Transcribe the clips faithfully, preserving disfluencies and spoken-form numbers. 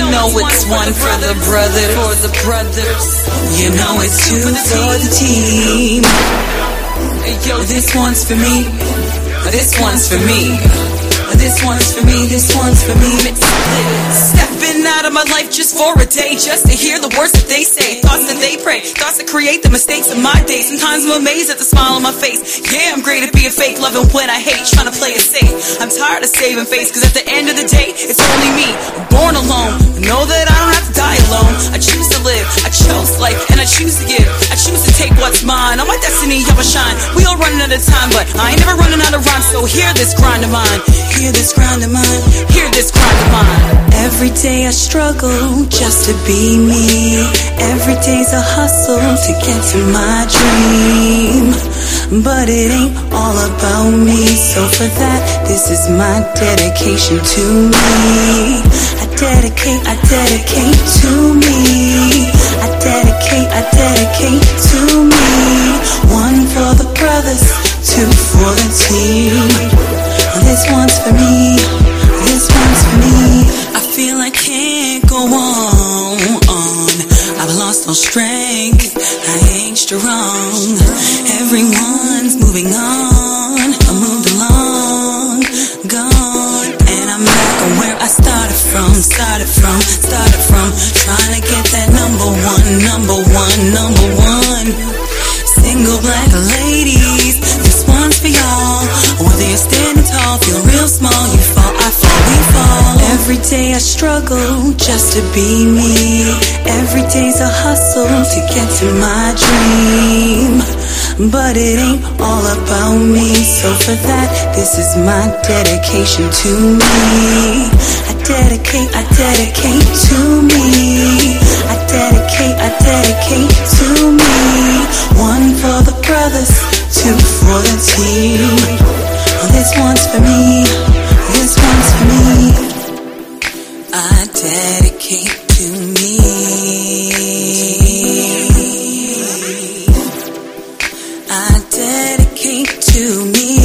know it's one for the brothers. For the brothers. You know it's two for the team. This one's for me. This one's for me. This one's for me, this one's for me. Stepping out of my life just for a day, just to hear the words that they say, thoughts that they pray, thoughts that create the mistakes of my day. Sometimes I'm amazed at the smile on my face. Yeah, I'm great at being fake, loving when I hate, trying to play it safe. I'm tired of saving face, cause at the end of the day, it's only me. I'm born alone, know that I don't have to die alone. I choose to live, I chose life, and I choose to give. I choose to take what's mine, on my destiny, I'ma shine. We all running out of time, but I ain't never running out of rhyme. So hear this grind of mine. Hear this grind of mine, hear this grind of mine. Every day I struggle just to be me. Every day's a hustle to get to my dream. But it ain't all about me, so for that, this is my dedication to me. I dedicate, I dedicate to me. I dedicate, I dedicate to me. One for the brothers, two for the team. This one's for me, this one's for me. I feel I can't go on, on. I've lost all strength, I ain't strong. Everyone's moving on, I moved along, gone. And I'm back on where I started from, started from, started from. Trying to get that number one, number one, number one. Single black ladies, this one's for y'all. Whether you're standing tall, feel real small, you fall, I fall, we fall. Every day I struggle just to be me. Every day's a hustle to get to my dream. But it ain't all about me, so for that, this is my dedication to me. I dedicate, I dedicate to me. I dedicate, I dedicate to me. One for the brothers, two for the team. This one's for me, this one's for me. I dedicate to me. I dedicate to me.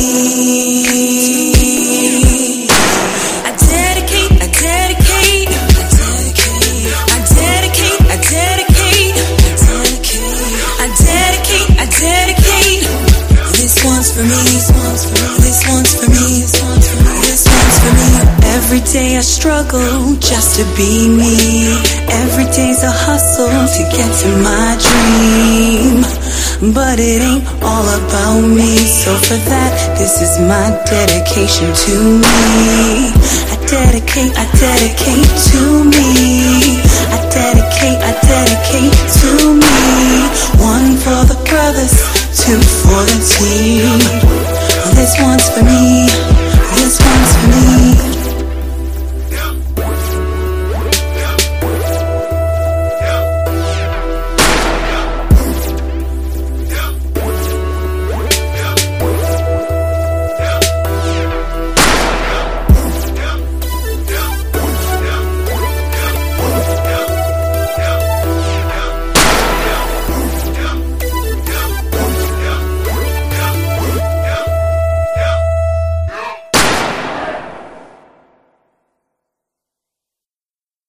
I dedicate, I dedicate. I dedicate, I dedicate. I dedicate, I dedicate. This one's for me, this one's for me, this one's for me, this one's for me, this one's for me. Every day I struggle just to be me. Every day's a hustle to get to my dream. But it ain't all about me, so for that, this is my dedication to me. I dedicate, I dedicate